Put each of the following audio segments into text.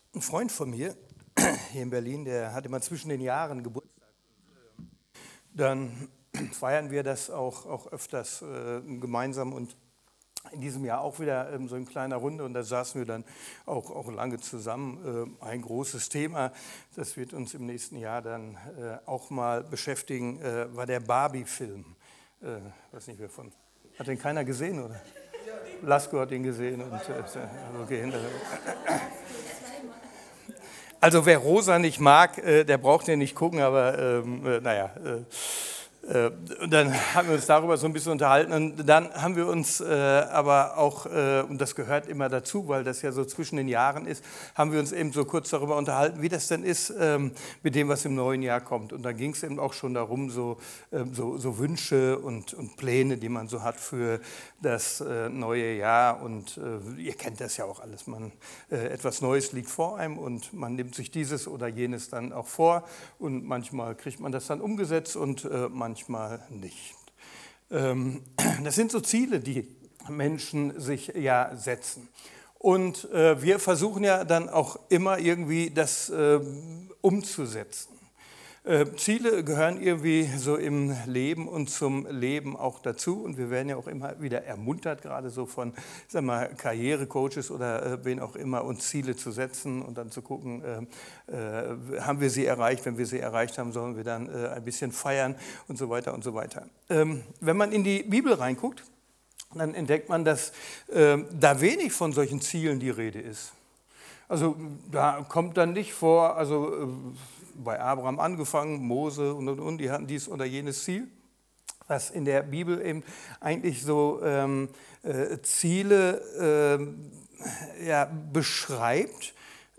Ein Freund von mir hier in Berlin, der hat immer zwischen den Jahren Geburtstag. Dann feiern wir das auch öfters gemeinsam und in diesem Jahr auch wieder so in kleiner Runde und da saßen wir dann auch lange zusammen. Ein großes Thema, das wird uns im nächsten Jahr dann auch mal beschäftigen, war der Barbie-Film. Weiß nicht, wer von. Hat den keiner gesehen, oder? Lasko hat ihn gesehen und okay. Also wer Rosa nicht mag, der braucht den nicht gucken, aber naja. Und dann haben wir uns darüber so ein bisschen unterhalten und dann haben wir uns aber auch, und das gehört immer dazu, weil das ja so zwischen den Jahren ist, haben wir uns eben so kurz darüber unterhalten, wie das denn ist mit dem, was im neuen Jahr kommt. Und da ging es eben auch schon darum, so Wünsche und Pläne, die man so hat für das neue Jahr. Und ihr kennt das ja auch alles. Etwas Neues liegt vor einem und man nimmt sich dieses oder jenes dann auch vor und manchmal kriegt man das dann umgesetzt und manchmal nicht. Das sind so Ziele, die Menschen sich ja setzen. Und wir versuchen ja dann auch immer irgendwie das umzusetzen. Ziele gehören irgendwie so im Leben und zum Leben auch dazu und wir werden ja auch immer wieder ermuntert, gerade so von Karrierecoaches oder wen auch immer, uns Ziele zu setzen und dann zu gucken, haben wir sie erreicht, wenn wir sie erreicht haben, sollen wir dann ein bisschen feiern und so weiter und so weiter. Wenn man in die Bibel reinguckt, dann entdeckt man, dass da wenig von solchen Zielen die Rede ist. Also da kommt dann nicht vor, also bei Abraham angefangen, Mose und, die hatten dies oder jenes Ziel, was in der Bibel eben eigentlich so Ziele beschreibt,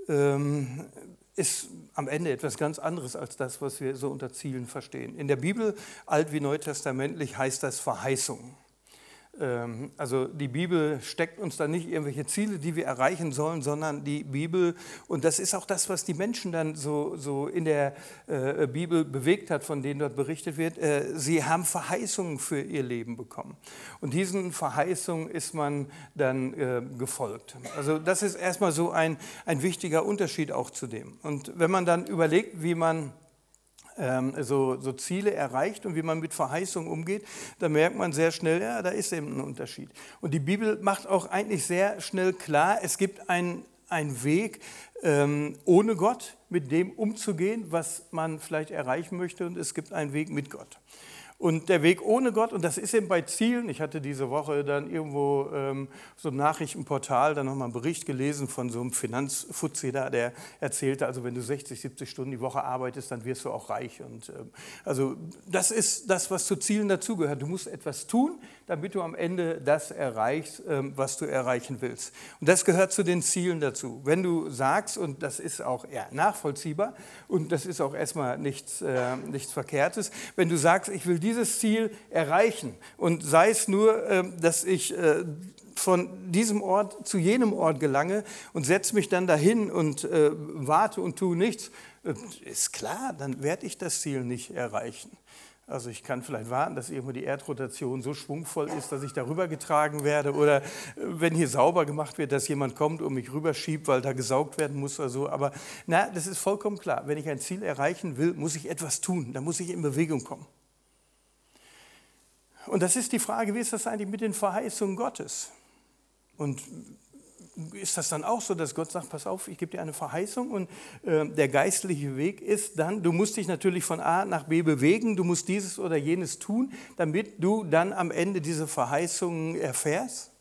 ist am Ende etwas ganz anderes als das, was wir so unter Zielen verstehen. In der Bibel, alt- wie neutestamentlich, heißt das Verheißung. Also die Bibel steckt uns da nicht irgendwelche Ziele, die wir erreichen sollen, sondern die Bibel, und das ist auch das, was die Menschen dann so in der Bibel bewegt hat, von denen dort berichtet wird, sie haben Verheißungen für ihr Leben bekommen. Und diesen Verheißungen ist man dann gefolgt. Also das ist erstmal so ein wichtiger Unterschied auch zu dem. Und wenn man dann überlegt, wie man so Ziele erreicht und wie man mit Verheißungen umgeht, dann merkt man sehr schnell, ja, da ist eben ein Unterschied. Und die Bibel macht auch eigentlich sehr schnell klar, es gibt einen Weg, ohne Gott mit dem umzugehen, was man vielleicht erreichen möchte, und es gibt einen Weg mit Gott. Und der Weg ohne Gott, und das ist eben bei Zielen, ich hatte diese Woche dann irgendwo so ein Nachrichtenportal, dann nochmal einen Bericht gelesen von so einem Finanzfuzzi da, der erzählte, also wenn du 60, 70 Stunden die Woche arbeitest, dann wirst du auch reich. Und also das ist das, was zu Zielen dazugehört. Du musst etwas tun, damit du am Ende das erreichst, was du erreichen willst. Und das gehört zu den Zielen dazu. Wenn du sagst, und das ist auch nachvollziehbar, und das ist auch erstmal nichts Verkehrtes, wenn du sagst, ich will dieses Ziel erreichen und sei es nur, dass ich von diesem Ort zu jenem Ort gelange und setze mich dann dahin und warte und tue nichts, ist klar, dann werde ich das Ziel nicht erreichen. Also ich kann vielleicht warten, dass irgendwo die Erdrotation so schwungvoll ist, dass ich darüber getragen werde, oder wenn hier sauber gemacht wird, dass jemand kommt und mich rüberschiebt, weil da gesaugt werden muss oder so. Aber das ist vollkommen klar. Wenn ich ein Ziel erreichen will, muss ich etwas tun, da muss ich in Bewegung kommen. Und das ist die Frage, wie ist das eigentlich mit den Verheißungen Gottes? Und ist das dann auch so, dass Gott sagt, pass auf, ich gebe dir eine Verheißung, und der geistliche Weg ist dann, du musst dich natürlich von A nach B bewegen, du musst dieses oder jenes tun, damit du dann am Ende diese Verheißungen erfährst?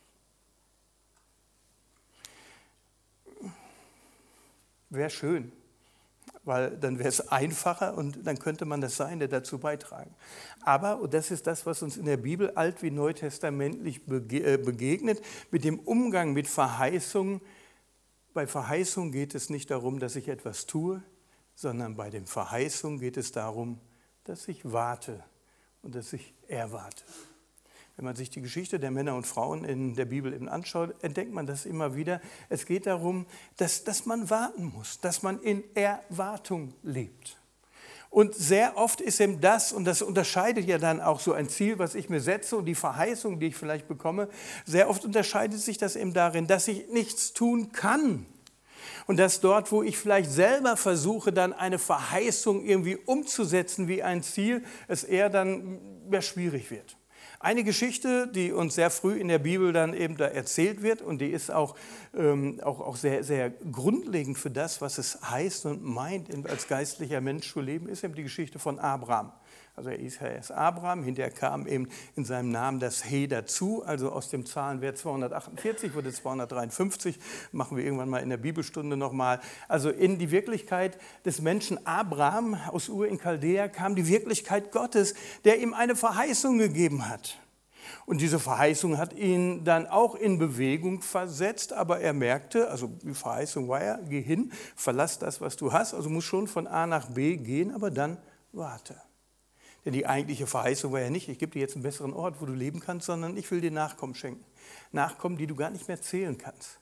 Wäre schön, weil dann wäre es einfacher und dann könnte man das Seine dazu beitragen. Aber, und das ist das, was uns in der Bibel alt- wie neutestamentlich begegnet, mit dem Umgang mit Verheißungen. Bei Verheißungen geht es nicht darum, dass ich etwas tue, sondern bei den Verheißungen geht es darum, dass ich warte und dass ich erwarte. Wenn man sich die Geschichte der Männer und Frauen in der Bibel eben anschaut, entdeckt man das immer wieder. Es geht darum, dass man warten muss, dass man in Erwartung lebt. Und sehr oft ist eben das, und das unterscheidet ja dann auch so ein Ziel, was ich mir setze, und die Verheißung, die ich vielleicht bekomme, sehr oft unterscheidet sich das eben darin, dass ich nichts tun kann. Und dass dort, wo ich vielleicht selber versuche, dann eine Verheißung irgendwie umzusetzen wie ein Ziel, es eher dann mehr schwierig wird. Eine Geschichte, die uns sehr früh in der Bibel dann eben da erzählt wird und die ist auch sehr, sehr grundlegend für das, was es heißt und meint, als geistlicher Mensch zu leben, ist eben die Geschichte von Abraham. Also er ist erst Abraham, hinterher kam eben in seinem Namen das He dazu, also aus dem Zahlenwert 248 wurde 253, machen wir irgendwann mal in der Bibelstunde nochmal. Also in die Wirklichkeit des Menschen Abraham aus Ur in Chaldea kam die Wirklichkeit Gottes, der ihm eine Verheißung gegeben hat. Und diese Verheißung hat ihn dann auch in Bewegung versetzt, aber er merkte, also die Verheißung war ja, geh hin, verlass das, was du hast, also musst schon von A nach B gehen, aber dann warte. Denn die eigentliche Verheißung war ja nicht, ich gebe dir jetzt einen besseren Ort, wo du leben kannst, sondern ich will dir Nachkommen schenken. Nachkommen, die du gar nicht mehr zählen kannst.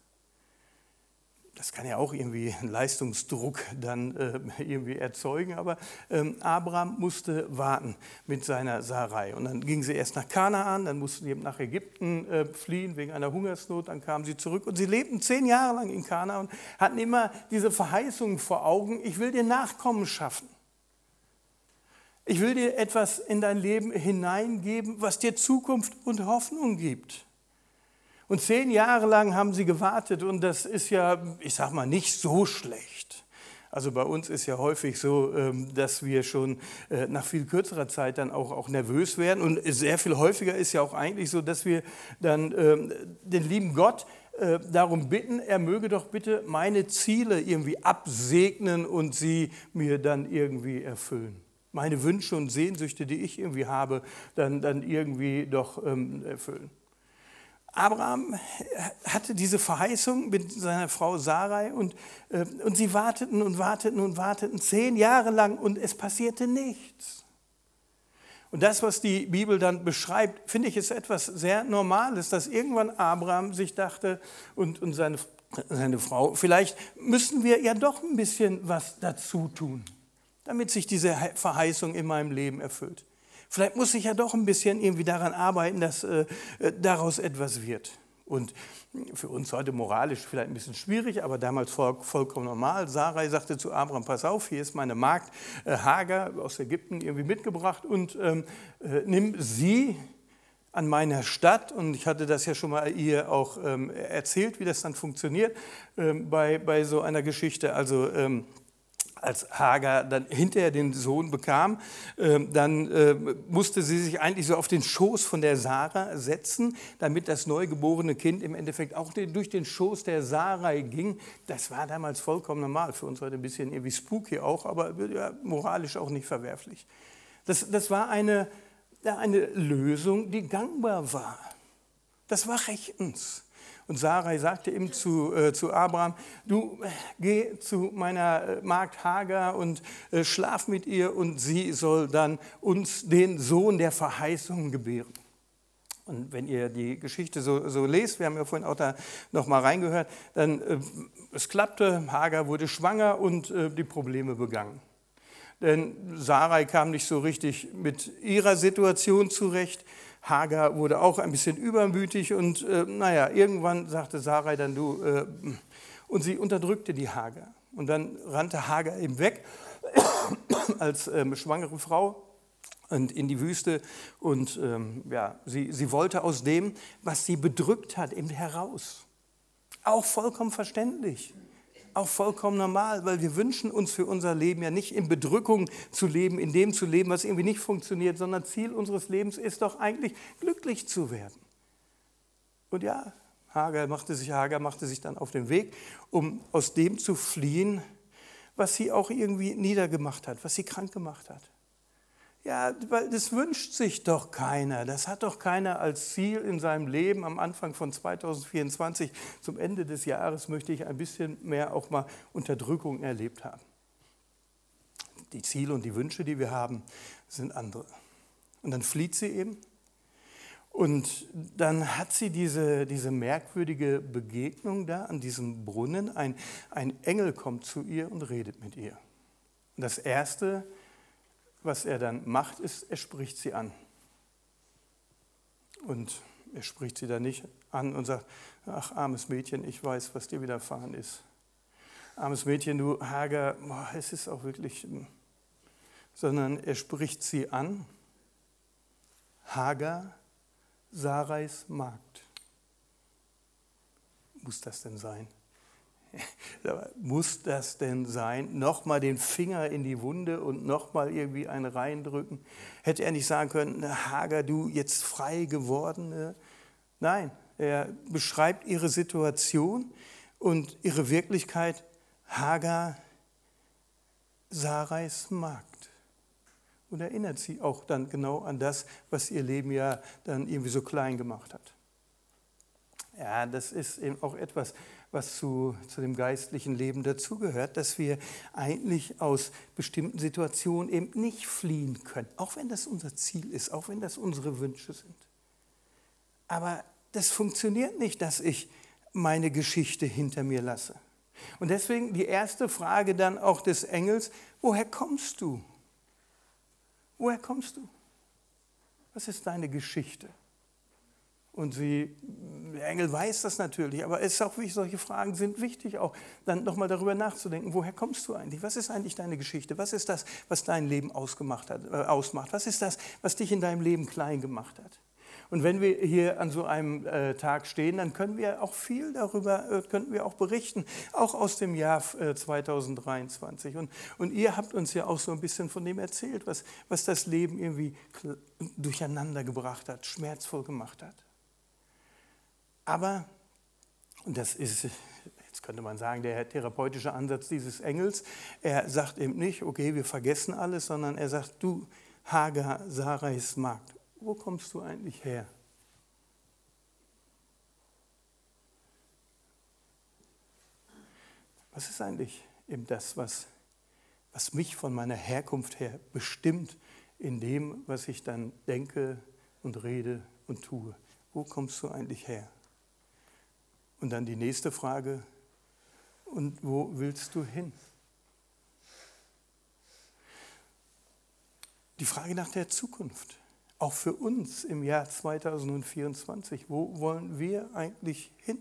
Das kann ja auch irgendwie einen Leistungsdruck dann irgendwie erzeugen, aber Abraham musste warten mit seiner Sarai. Und dann gingen sie erst nach Kanaan, dann mussten sie eben nach Ägypten fliehen wegen einer Hungersnot, dann kamen sie zurück und sie lebten 10 Jahre lang in Kanaan und hatten immer diese Verheißung vor Augen, ich will dir Nachkommen schaffen. Ich will dir etwas in dein Leben hineingeben, was dir Zukunft und Hoffnung gibt. Und 10 Jahre lang haben sie gewartet und das ist ja, ich sag mal, nicht so schlecht. Also bei uns ist ja häufig so, dass wir schon nach viel kürzerer Zeit dann auch nervös werden. Und sehr viel häufiger ist ja auch eigentlich so, dass wir dann den lieben Gott darum bitten, er möge doch bitte meine Ziele irgendwie absegnen und sie mir dann irgendwie erfüllen. Meine Wünsche und Sehnsüchte, die ich irgendwie habe, dann irgendwie doch erfüllen. Abraham hatte diese Verheißung mit seiner Frau Sarai und sie warteten und warteten und warteten 10 Jahre lang und es passierte nichts. Und das, was die Bibel dann beschreibt, finde ich, ist etwas sehr Normales, dass irgendwann Abraham sich dachte und seine Frau, vielleicht müssen wir ja doch ein bisschen was dazu tun, damit sich diese Verheißung in meinem Leben erfüllt. Vielleicht muss ich ja doch ein bisschen irgendwie daran arbeiten, dass daraus etwas wird. Und für uns heute moralisch vielleicht ein bisschen schwierig, aber damals vollkommen normal. Sarai sagte zu Abraham, pass auf, hier ist meine Magd Hagar aus Ägypten irgendwie mitgebracht und nimm sie an meiner Stadt. Und ich hatte das ja schon mal ihr auch erzählt, wie das dann funktioniert bei so einer Geschichte. Also als Hagar dann hinterher den Sohn bekam, dann musste sie sich eigentlich so auf den Schoß von der Sarah setzen, damit das neugeborene Kind im Endeffekt auch durch den Schoß der Sarai ging. Das war damals vollkommen normal, für uns heute ein bisschen irgendwie spooky auch, aber ja, moralisch auch nicht verwerflich. Das war eine Lösung, die gangbar war. Das war rechtens. Und Sarai sagte ihm zu Abraham, du geh zu meiner Magd Hagar und schlaf mit ihr und sie soll dann uns den Sohn der Verheißung gebären. Und wenn ihr die Geschichte so lest, wir haben ja vorhin auch da noch mal reingehört, dann es klappte, Hagar wurde schwanger und die Probleme begannen. Denn Sarai kam nicht so richtig mit ihrer Situation zurecht. Hagar wurde auch ein bisschen übermütig und irgendwann sagte Sarai dann und sie unterdrückte die Hagar. Und dann rannte Hagar eben weg als schwangere Frau und in die Wüste und sie wollte aus dem, was sie bedrückt hat, eben heraus. Auch vollkommen verständlich. Auch vollkommen normal, weil wir wünschen uns für unser Leben ja nicht in Bedrückung zu leben, in dem zu leben, was irgendwie nicht funktioniert, sondern Ziel unseres Lebens ist doch eigentlich, glücklich zu werden. Und ja, Hagar machte sich dann auf den Weg, um aus dem zu fliehen, was sie auch irgendwie niedergemacht hat, was sie krank gemacht hat. Ja, weil das wünscht sich doch keiner. Das hat doch keiner als Ziel in seinem Leben. Am Anfang von 2024, zum Ende des Jahres, möchte ich ein bisschen mehr auch mal Unterdrückung erlebt haben. Die Ziele und die Wünsche, die wir haben, sind andere. Und dann flieht sie eben. Und dann hat sie diese merkwürdige Begegnung da an diesem Brunnen. Ein Engel kommt zu ihr und redet mit ihr. Und das Erste, was er dann macht, ist, er spricht sie an. Und er spricht sie dann nicht an und sagt, ach armes Mädchen, ich weiß, was dir widerfahren ist. armes Mädchen, du Hagar, boah, es ist auch wirklich, sondern er spricht sie an, Hagar, Sarais Magd. Muss das denn sein? Muss das denn sein? Nochmal den Finger in die Wunde und nochmal irgendwie einen reindrücken? Hätte er nicht sagen können, Hagar, du jetzt frei geworden? Nein, er beschreibt ihre Situation und ihre Wirklichkeit. Hagar, Sarais Magd. Und erinnert sie auch dann genau an das, was ihr Leben ja dann irgendwie so klein gemacht hat. Ja, das ist eben auch etwas, was zu dem geistlichen Leben dazugehört, dass wir eigentlich aus bestimmten Situationen eben nicht fliehen können, auch wenn das unser Ziel ist, auch wenn das unsere Wünsche sind. Aber das funktioniert nicht, dass ich meine Geschichte hinter mir lasse. Und deswegen die erste Frage dann auch des Engels, woher kommst du? Woher kommst du? Was ist deine Geschichte? Und der Engel weiß das natürlich, aber es ist auch wichtig, solche Fragen sind wichtig, auch dann nochmal darüber nachzudenken, woher kommst du eigentlich? Was ist eigentlich deine Geschichte? Was ist das, was dein Leben ausmacht? Was ist das, was dich in deinem Leben klein gemacht hat? Und wenn wir hier an so einem Tag stehen, dann können wir auch viel darüber, könnten wir auch berichten, auch aus dem Jahr 2023. Und ihr habt uns ja auch so ein bisschen von dem erzählt, was das Leben irgendwie durcheinander gebracht hat, schmerzvoll gemacht hat. Aber, und das ist, jetzt könnte man sagen, der therapeutische Ansatz dieses Engels, er sagt eben nicht, okay, wir vergessen alles, sondern er sagt, du Hagar, Sarais Magd, wo kommst du eigentlich her? Was ist eigentlich eben das, was mich von meiner Herkunft her bestimmt in dem, was ich dann denke und rede und tue? Wo kommst du eigentlich her? Und dann die nächste Frage, und wo willst du hin? Die Frage nach der Zukunft, auch für uns im Jahr 2024, wo wollen wir eigentlich hin?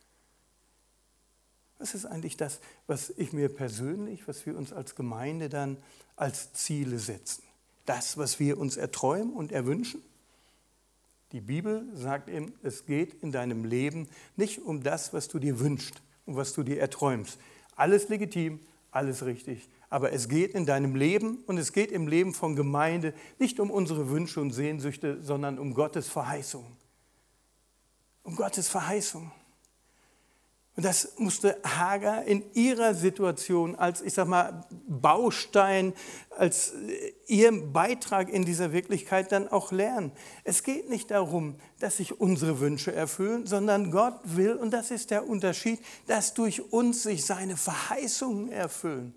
Was ist eigentlich das, was ich mir persönlich, was wir uns als Gemeinde dann als Ziele setzen? Das, was wir uns erträumen und erwünschen? Die Bibel sagt eben, es geht in deinem Leben nicht um das, was du dir wünschst und was du dir erträumst. Alles legitim, alles richtig. Aber es geht in deinem Leben und es geht im Leben von Gemeinde nicht um unsere Wünsche und Sehnsüchte, sondern um Gottes Verheißung. Um Gottes Verheißung. Und das musste Hagar in ihrer Situation als, ich sag mal, Baustein, als ihrem Beitrag in dieser Wirklichkeit dann auch lernen. Es geht nicht darum, dass sich unsere Wünsche erfüllen, sondern Gott will, und das ist der Unterschied, dass durch uns sich seine Verheißungen erfüllen.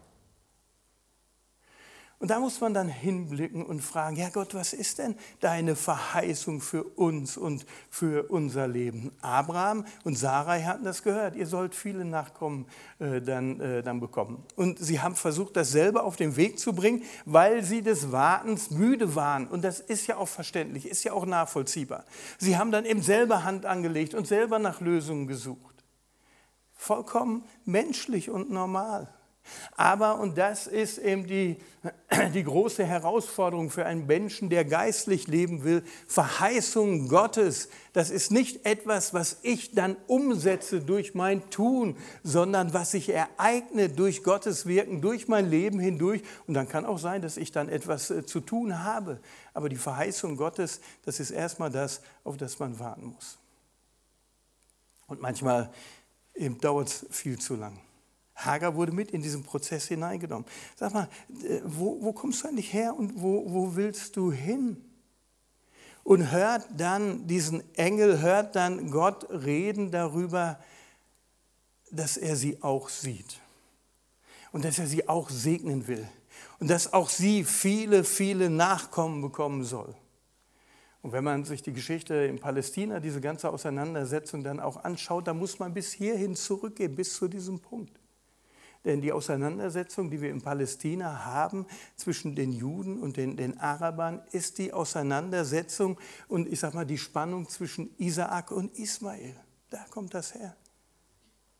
Und da muss man dann hinblicken und fragen, ja Gott, was ist denn deine Verheißung für uns und für unser Leben? Abraham und Sarai hatten das gehört, ihr sollt viele Nachkommen dann bekommen. Und sie haben versucht, das selber auf den Weg zu bringen, weil sie des Wartens müde waren. Und das ist ja auch verständlich, ist ja auch nachvollziehbar. Sie haben dann eben selber Hand angelegt und selber nach Lösungen gesucht. Vollkommen menschlich und normal. Aber, und das ist eben die große Herausforderung für einen Menschen, der geistlich leben will, Verheißung Gottes, das ist nicht etwas, was ich dann umsetze durch mein Tun, sondern was sich ereignet durch Gottes Wirken, durch mein Leben hindurch. Und dann kann auch sein, dass ich dann etwas zu tun habe. Aber die Verheißung Gottes, das ist erstmal das, auf das man warten muss. Und manchmal dauert es viel zu lang. Hagar wurde mit in diesen Prozess hineingenommen. Sag mal, wo kommst du eigentlich her und wo willst du hin? Und hört dann diesen Engel, hört dann Gott reden darüber, dass er sie auch sieht. Und dass er sie auch segnen will. Und dass auch sie viele, viele Nachkommen bekommen soll. Und wenn man sich die Geschichte in Palästina, diese ganze Auseinandersetzung dann auch anschaut, da muss man bis hierhin zurückgehen, bis zu diesem Punkt. Denn die Auseinandersetzung, die wir in Palästina haben zwischen den Juden und den Arabern, ist die Auseinandersetzung und ich sag mal die Spannung zwischen Isaak und Ismael. Da kommt das her.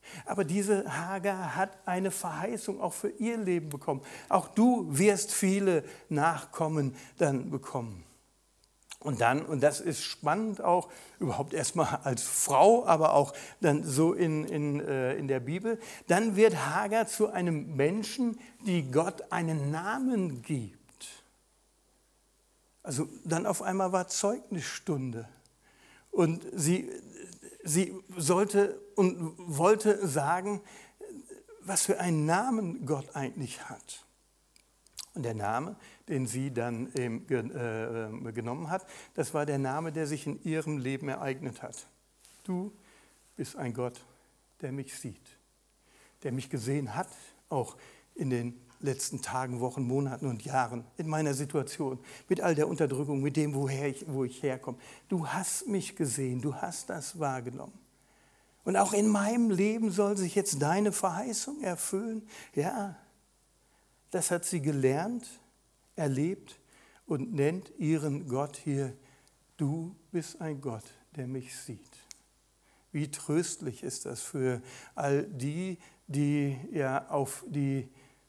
Aber diese Hagar hat eine Verheißung auch für ihr Leben bekommen. Auch du wirst viele Nachkommen dann bekommen. Und dann, und das ist spannend auch, überhaupt erstmal als Frau, aber auch dann so in der Bibel, dann wird Hagar zu einem Menschen, die Gott einen Namen gibt. Also dann auf einmal war Zeugnisstunde. Und sie sollte und wollte sagen, was für einen Namen Gott eigentlich hat. Und der Name, den sie dann genommen hat, das war der Name, der sich in ihrem Leben ereignet hat. Du bist ein Gott, der mich sieht, der mich gesehen hat, auch in den letzten Tagen, Wochen, Monaten und Jahren, in meiner Situation, mit all der Unterdrückung, mit dem, wo ich herkomme. Du hast mich gesehen, du hast das wahrgenommen. Und auch in meinem Leben soll sich jetzt deine Verheißung erfüllen. Ja, das hat sie gelernt, erlebt und nennt ihren Gott hier, du bist ein Gott, der mich sieht. Wie tröstlich ist das für all die, die ja auf die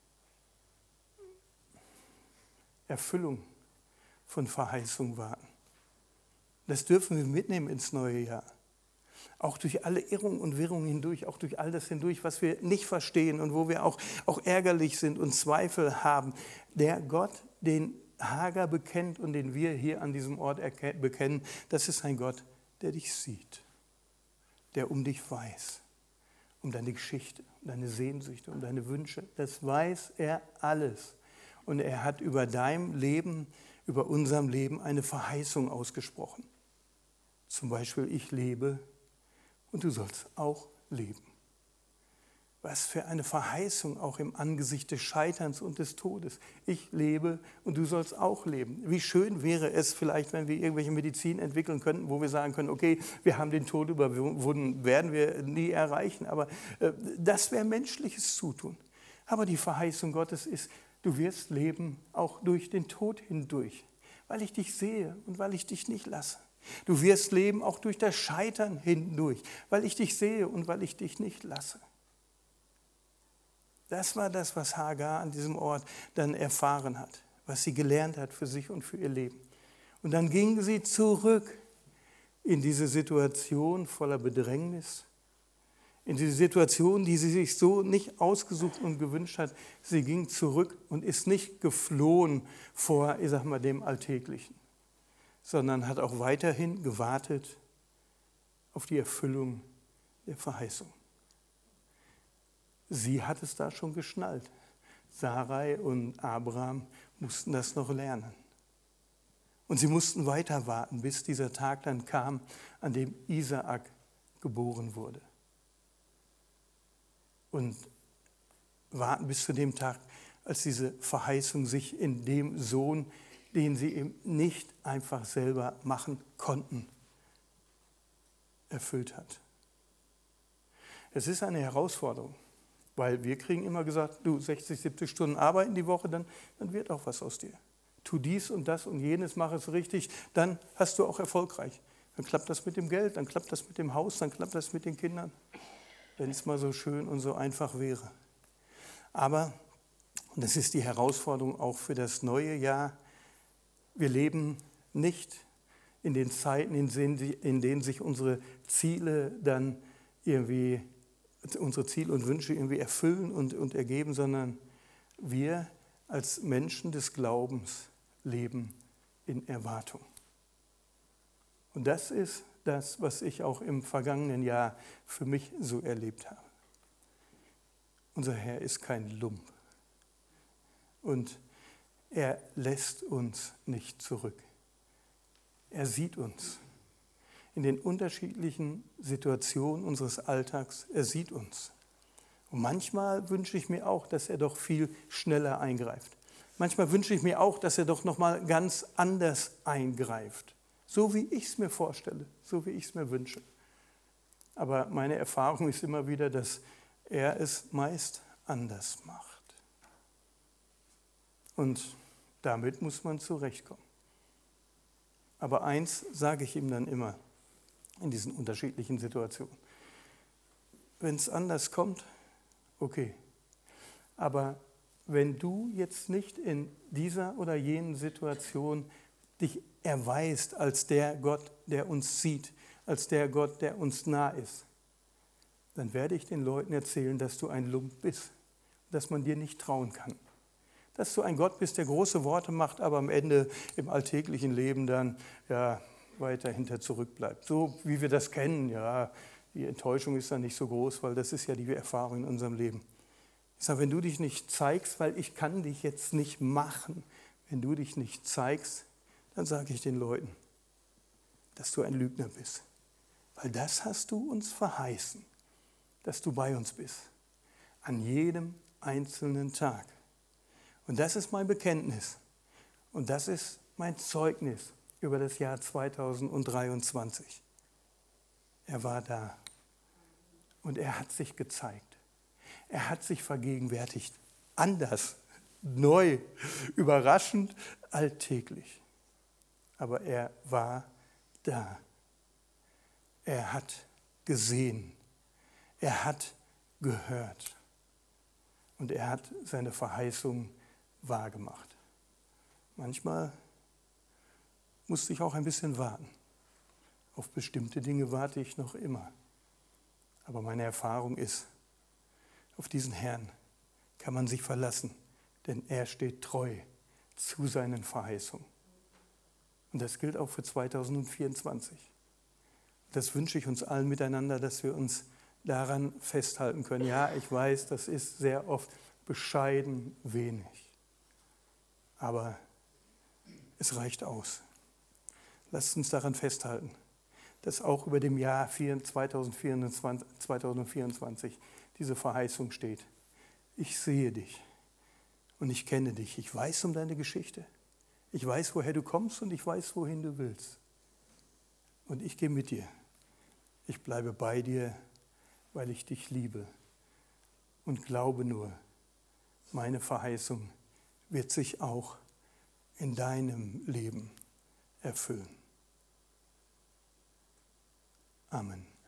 Erfüllung von Verheißung warten. Das dürfen wir mitnehmen ins neue Jahr. Auch durch alle Irrungen und Wirrungen hindurch, auch durch all das hindurch, was wir nicht verstehen und wo wir auch ärgerlich sind und Zweifel haben. Der Gott, den Hagar bekennt und den wir hier an diesem Ort bekennen, das ist ein Gott, der dich sieht, der um dich weiß, um deine Geschichte, um deine Sehnsüchte, um deine Wünsche. Das weiß er alles. Und er hat über deinem Leben, über unserem Leben eine Verheißung ausgesprochen. Zum Beispiel, ich lebe und du sollst auch leben. Was für eine Verheißung auch im Angesicht des Scheiterns und des Todes. Ich lebe und du sollst auch leben. Wie schön wäre es vielleicht, wenn wir irgendwelche Medizin entwickeln könnten, wo wir sagen können, okay, wir haben den Tod überwunden, werden wir nie erreichen. Aber das wäre menschliches Zutun. Aber die Verheißung Gottes ist, du wirst leben auch durch den Tod hindurch, weil ich dich sehe und weil ich dich nicht lasse. Du wirst leben auch durch das Scheitern hindurch, weil ich dich sehe und weil ich dich nicht lasse. Das war das, was Hagar an diesem Ort dann erfahren hat, was sie gelernt hat für sich und für ihr Leben. Und dann ging sie zurück in diese Situation voller Bedrängnis, in diese Situation, die sie sich so nicht ausgesucht und gewünscht hat. Sie ging zurück und ist nicht geflohen vor, dem Alltäglichen, sondern hat auch weiterhin gewartet auf die Erfüllung der Verheißung. Sie hat es da schon geschnallt. Sarai und Abraham mussten das noch lernen. Und sie mussten weiter warten, bis dieser Tag dann kam, an dem Isaak geboren wurde. Und warten bis zu dem Tag, als diese Verheißung sich in dem Sohn, den sie eben nicht einfach selber machen konnten, erfüllt hat. Es ist eine Herausforderung, weil wir kriegen immer gesagt, du 60, 70 Stunden arbeiten die Woche, dann wird auch was aus dir. Tu dies und das und jenes, mach es richtig, dann hast du auch erfolgreich. Dann klappt das mit dem Geld, dann klappt das mit dem Haus, dann klappt das mit den Kindern, wenn es mal so schön und so einfach wäre. Aber, und das ist die Herausforderung auch für das neue Jahr, wir leben nicht in den Zeiten, in denen sich unsere Ziele dann irgendwie, unsere Ziele und Wünsche irgendwie erfüllen und ergeben, sondern wir als Menschen des Glaubens leben in Erwartung. Und das ist das, was ich auch im vergangenen Jahr für mich so erlebt habe. Unser Herr ist kein Lump und er lässt uns nicht zurück. Er sieht uns in den unterschiedlichen Situationen unseres Alltags. Er sieht uns. Und manchmal wünsche ich mir auch, dass er doch viel schneller eingreift. Manchmal wünsche ich mir auch, dass er doch noch mal ganz anders eingreift. So wie ich es mir vorstelle, so wie ich es mir wünsche. Aber meine Erfahrung ist immer wieder, dass er es meist anders macht. Und damit muss man zurechtkommen. Aber eins sage ich ihm dann immer in diesen unterschiedlichen Situationen. wenn es anders kommt, okay. Aber wenn du jetzt nicht in dieser oder jenen Situation dich erweist als der Gott, der uns sieht, als der Gott, der uns nah ist, dann werde ich den Leuten erzählen, dass du ein Lump bist, dass man dir nicht trauen kann. Dass du ein Gott bist, der große Worte macht, aber am Ende im alltäglichen Leben dann weiter hinter zurückbleibt. So wie wir das kennen, die Enttäuschung ist dann nicht so groß, weil das ist ja die Erfahrung in unserem Leben. Ich sage, wenn du dich nicht zeigst, weil ich kann dich jetzt nicht machen, wenn du dich nicht zeigst, dann sage ich den Leuten, dass du ein Lügner bist. Weil das hast du uns verheißen, dass du bei uns bist. An jedem einzelnen Tag. Und das ist mein Bekenntnis. Und das ist mein Zeugnis über das Jahr 2023. Er war da. Und er hat sich gezeigt. Er hat sich vergegenwärtigt. Anders, neu, überraschend, alltäglich. Aber er war da. Er hat gesehen. Er hat gehört. Und er hat seine Verheißung wahrgemacht. Manchmal musste ich auch ein bisschen warten. Auf bestimmte Dinge warte ich noch immer. Aber meine Erfahrung ist, auf diesen Herrn kann man sich verlassen, denn er steht treu zu seinen Verheißungen. Und das gilt auch für 2024. Das wünsche ich uns allen miteinander, dass wir uns daran festhalten können. Ja, ich weiß, das ist sehr oft bescheiden wenig. Aber es reicht aus. Lasst uns daran festhalten, dass auch über dem Jahr 2024 diese Verheißung steht. Ich sehe dich und ich kenne dich. Ich weiß um deine Geschichte. Ich weiß, woher du kommst und ich weiß, wohin du willst. Und ich gehe mit dir. Ich bleibe bei dir, weil ich dich liebe. Und glaube nur, meine Verheißung wird sich auch in deinem Leben erfüllen. Amen.